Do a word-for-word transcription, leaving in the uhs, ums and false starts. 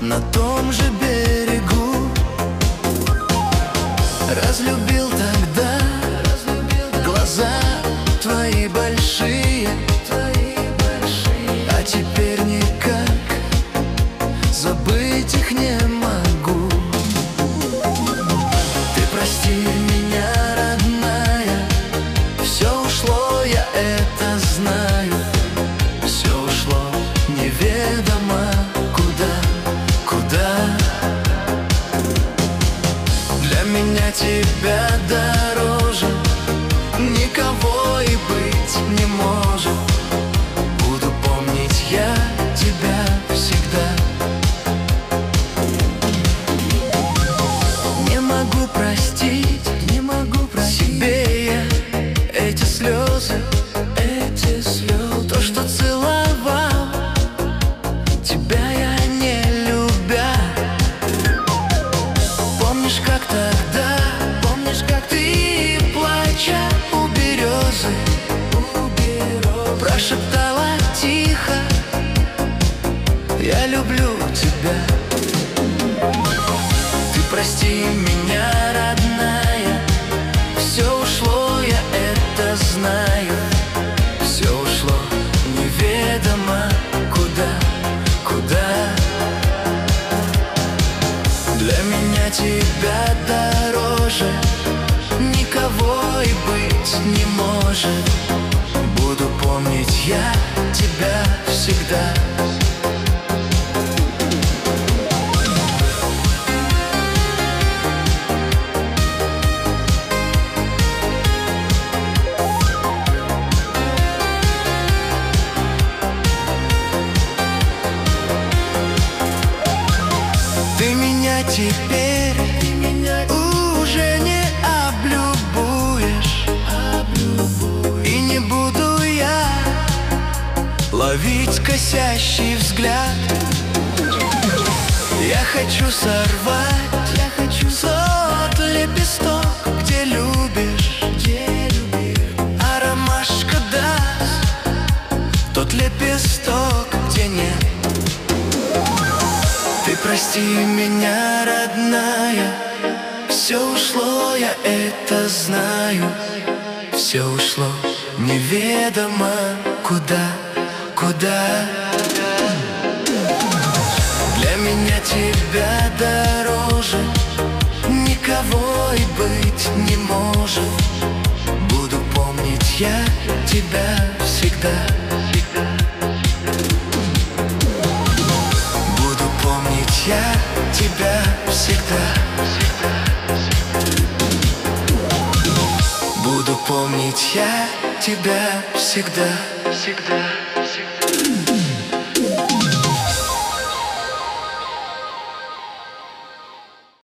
на том же берегу. Разлюбил тогда, глаза твои большие, а теперь никак забыть их не могу. Ты прости меня, родная, все ушло, я это знаю. Все ушло неведомо куда, куда. Для меня тебя дороже никого и быть не может. Буду помнить я тебя всегда. Не могу простить, не могу простить себе я эти слезы, эти слезы. То, что целовал тебя я не любя. Помнишь, как тогда, помнишь, как ты, плача у березы, у березы прошептала тихо: я люблю тебя. Ты прости меня, родная, все ушло, я это знаю. Все ушло неведомо куда, куда. Для меня тебя дороже никого и быть не может. Буду помнить я тебя всегда. Ты меня теперь уже не облюбуешь, и не буду я ловить косящий взгляд. Я хочу сорвать, я хочу тот лепесток, где любишь, где любишь. А ромашка даст тот лепесток, где нет. Ты прости меня, родная, все ушло, я это знаю. Все ушло неведомо куда, куда. Для меня тебя дороже никого и быть не может. Буду помнить я тебя всегда. Я тебя всегда, буду помнить я тебя всегда, всегда.